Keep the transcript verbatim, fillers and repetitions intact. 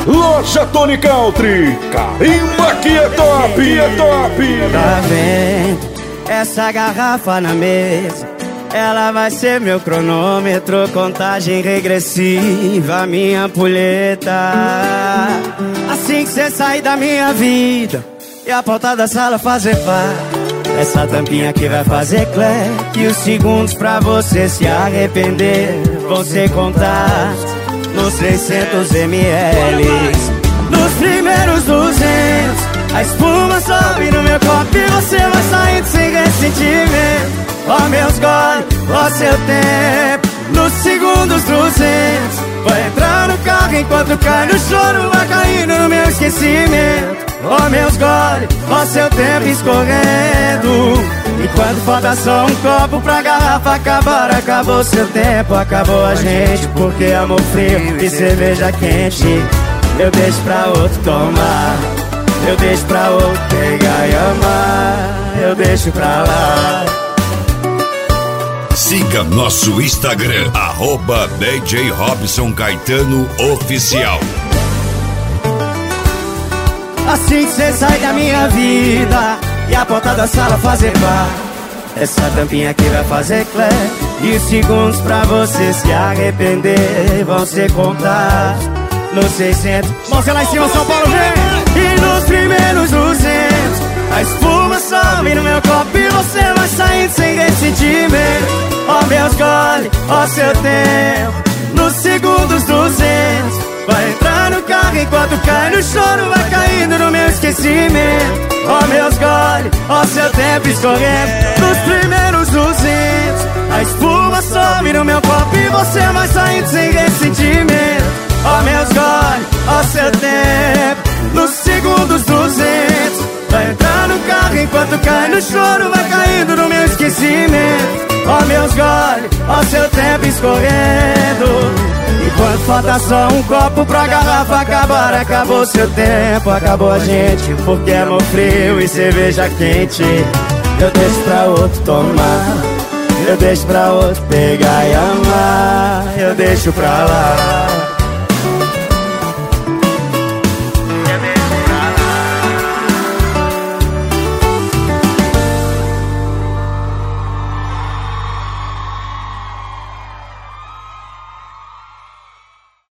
Loja Tony Country, carimba que é top, é top. Tá vendo essa garrafa na mesa? Ela vai ser meu cronômetro, contagem regressiva, minha ampulheta. Assim que cê sair da minha vida e a porta da sala fazer pá, essa tampinha aqui vai fazer cleque. E os segundos pra você se arrepender vão ser contados nos seiscentos mililitros. Nos primeiros duzentos, a espuma sobe no meu copo e você vai saindo sem ressentimento. Ó meus goles, ó seu tempo. Nos segundos duzentos, vai entrar no carro enquanto cai no choro, vai caindo no meu esquecimento. Ó meus goles, ó seu tempo escorrendo. E quando falta só um copo pra garrafa acabar, acabou seu tempo, acabou a gente. Porque amor frio e cerveja quente eu deixo pra outro tomar, eu deixo pra outro pegar e amar, eu deixo pra lá. Siga nosso Instagram, arroba D J Robson Caetano Oficial. Assim que cê sai da minha vida e a porta da sala fazer pá, essa tampinha aqui vai fazer clé. E os segundos pra você se arrepender vão ser contados nos seiscentos. Mãos lá em cima, São Paulo, vem! E nos primeiros duzentos, a espuma sobe no meu copo e você vai saindo sem ressentimento. Ó meus goles, ó seu tempo. Nos segundos duzentos, vai entrar no carro enquanto cai no choro, vai caindo no meu esquecimento. Ó meus goles, ó seu tempo escorrendo. Nos primeiros duzentos, a espuma sobe no meu copo e você vai saindo sem ressentimento. Ó meus goles, ó seu tempo. Nos segundos duzentos, vai entrar no carro enquanto cai no choro, vai caindo no meu esquecimento. Ó meus goles, ó seu tempo escorrendo. E quando falta só um copo pra garrafa acabar, acabou seu tempo, acabou a gente. Porque amor frio e cerveja quente eu deixo pra outro tomar, eu deixo pra outro pegar e amar, eu deixo pra lá.